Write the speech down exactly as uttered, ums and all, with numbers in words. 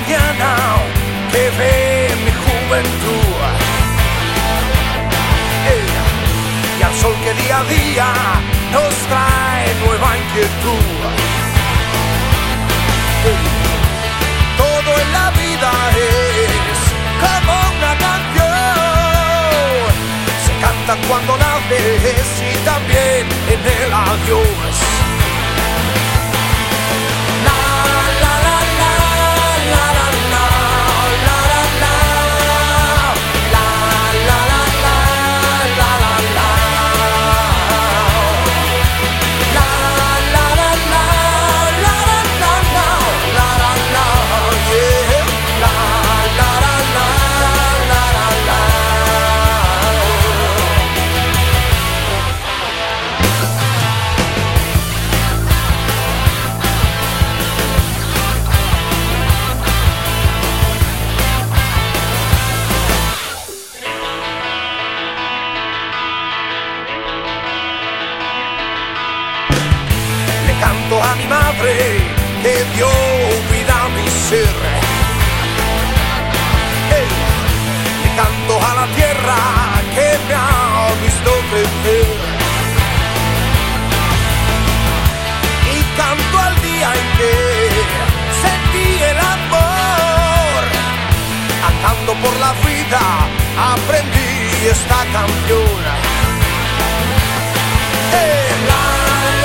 mañana que ve mi juventud. Ey, y al sol que día a día nos trae nueva inquietud. Ey, todo en la vida es como una canción. Se canta cuando naces y también en el adiós. Canto a mi madre que dio vida a mi ser. Hey, le canto a la tierra que me ha visto crecer. Y canto al día en que sentí el amor. Andando por la vida aprendí esta canción. Hey, la,